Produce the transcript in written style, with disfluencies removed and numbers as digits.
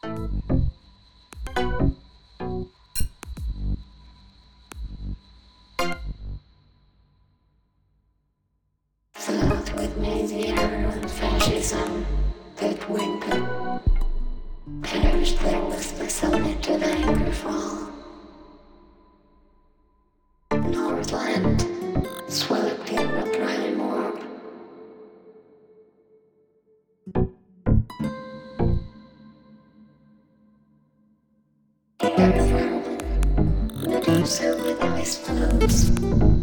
Float with me the error and fascism that winter perished there listless only to the anger fall. Northland swept in the prime orb. Earth, Medusa with ice flows.